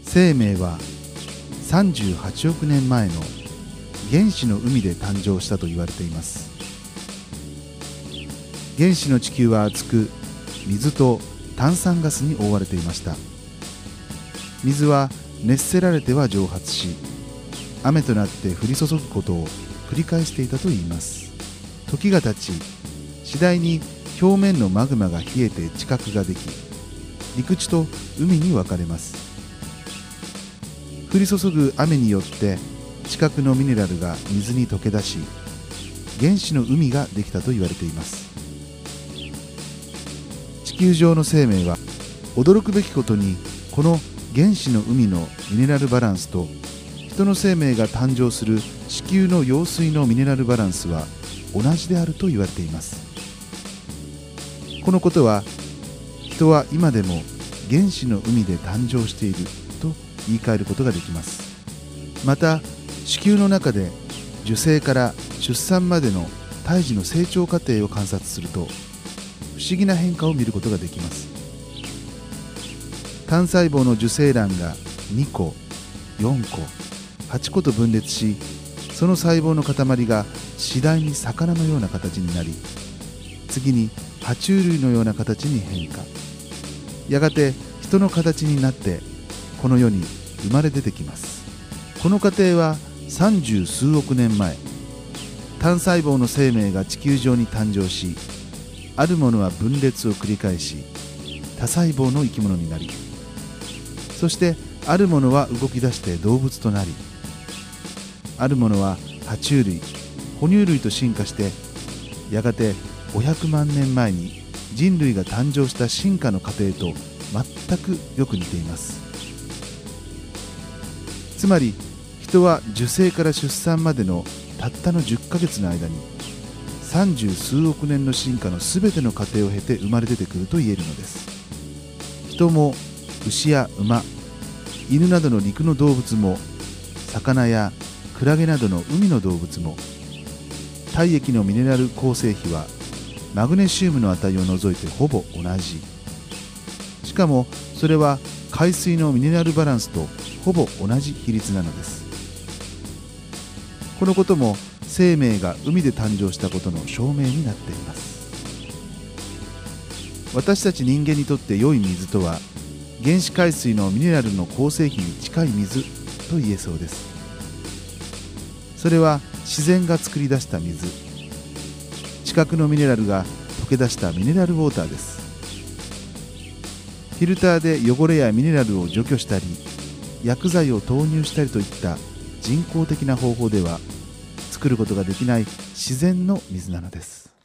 生命は38億年前の原始の海で誕生したと言われています。原始の地球は熱く、水と炭酸ガスに覆われていました。水は熱せられては蒸発し、雨となって降り注ぐことを繰り返していたといいます。時が経ち、次第に表面のマグマが冷えて地殻ができ、陸地と海に分かれます。降り注ぐ雨によって地殻のミネラルが水に溶け出し、原始の海ができたと言われています。地球上の生命は驚くべきことに、この原始の海のミネラルバランスと人の生命が誕生する地球の用水のミネラルバランスは同じであると言われています。このことは、人は今でも原始の海で誕生していると言い換えることができます。また、地球の中で受精から出産までの胎児の成長過程を観察すると、不思議な変化を見ることができます。単細胞の受精卵が2個、4個、8個と分裂し、その細胞の塊が次第に魚のような形になり、次に爬虫類のような形に変化、やがて人の形になってこの世に生まれ出てきます。この過程は30数億年前、単細胞の生命が地球上に誕生し、あるものは分裂を繰り返し多細胞の生き物になり、そしてあるものは動き出して動物となり、あるものは爬虫類、哺乳類と進化して、やがて500万年前に人類が誕生した進化の過程と全くよく似ています。つまり、人は受精から出産までのたったの10ヶ月の間に30数億年の進化のすべての過程を経て生まれ出てくると言えるのです。人も牛や馬、犬などの陸の動物も、魚やクラゲなどの海の動物も、体液のミネラル構成比はマグネシウムの値を除いてほぼ同じ。しかもそれは海水のミネラルバランスとほぼ同じ比率なのです。このことも生命が海で誕生したことの証明になっています。私たち人間にとって良い水とは、原始海水のミネラルの構成比に近い水と言えそうです。それは自然が作り出した水、地殻のミネラルが溶け出したミネラルウォーターです。フィルターで汚れやミネラルを除去したり、薬剤を投入したりといった人工的な方法では作ることができない自然の水なのです。